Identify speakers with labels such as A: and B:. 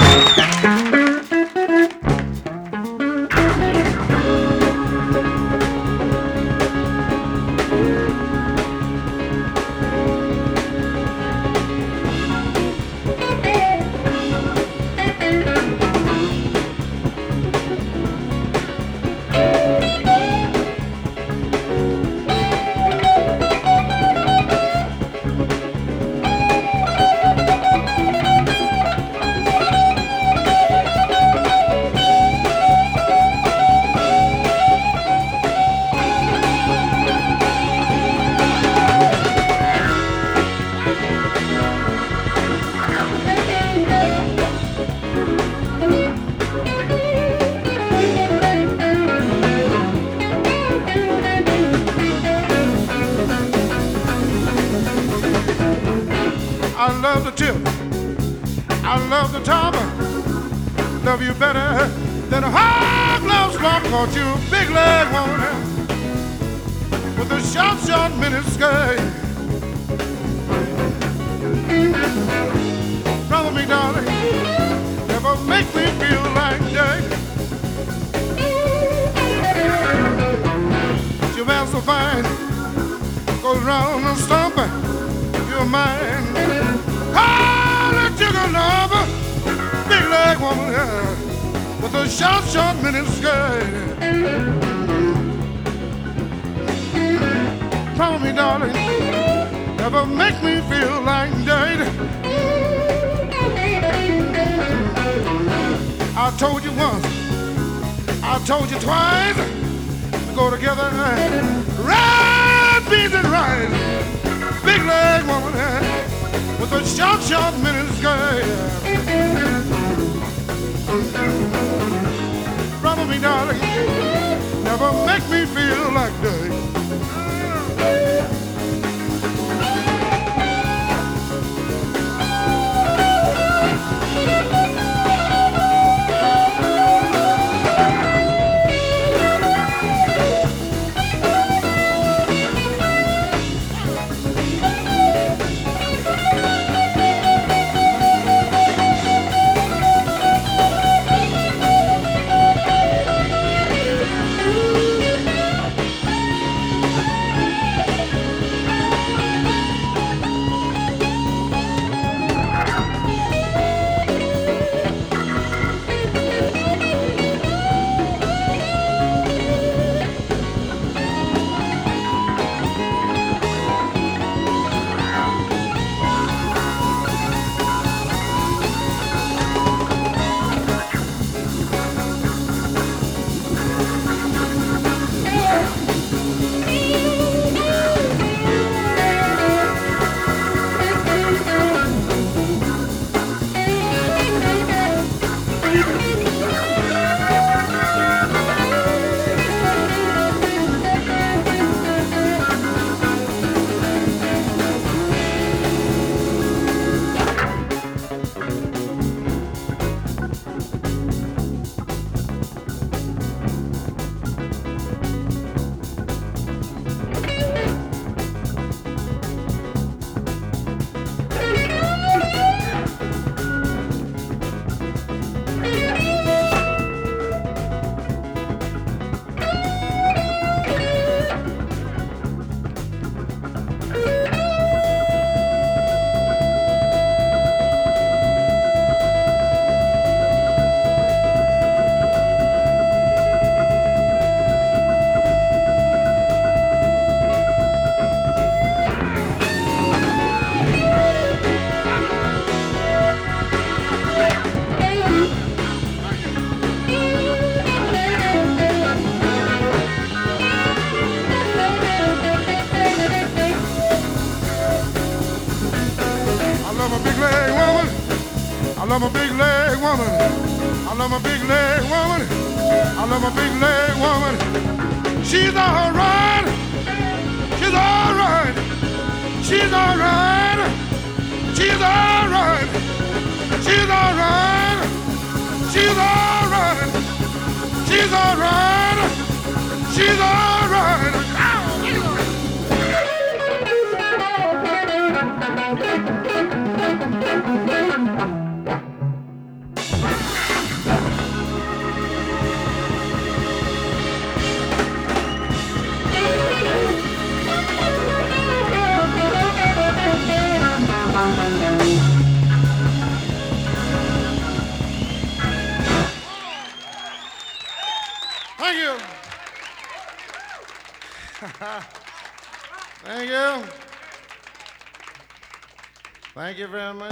A: I love the tip, I love the top, love you better than a hog loves long. Caught you a big leg woman with a short, short mini skirt. Brother me, darling, never make me feel like dirt. Your man so fine, goes round and stomping. You're mine. Call it sugar lover, big leg woman, yeah, with a short, short mini skirt. Promise me, darling, never make me feel like dirt. I told you once, I told you twice, we go together, red beans and rice. Big leg woman, with a short, short mini skirt. Promise me, darling, never make me feel like dirt. I love a big leg woman. I love a big leg woman. I love a big leg woman. She's all right. She's all right. She's all right. She's all right. She's all right. She's all right. She's all right. She's all right. you. Thank you. Thank you very much.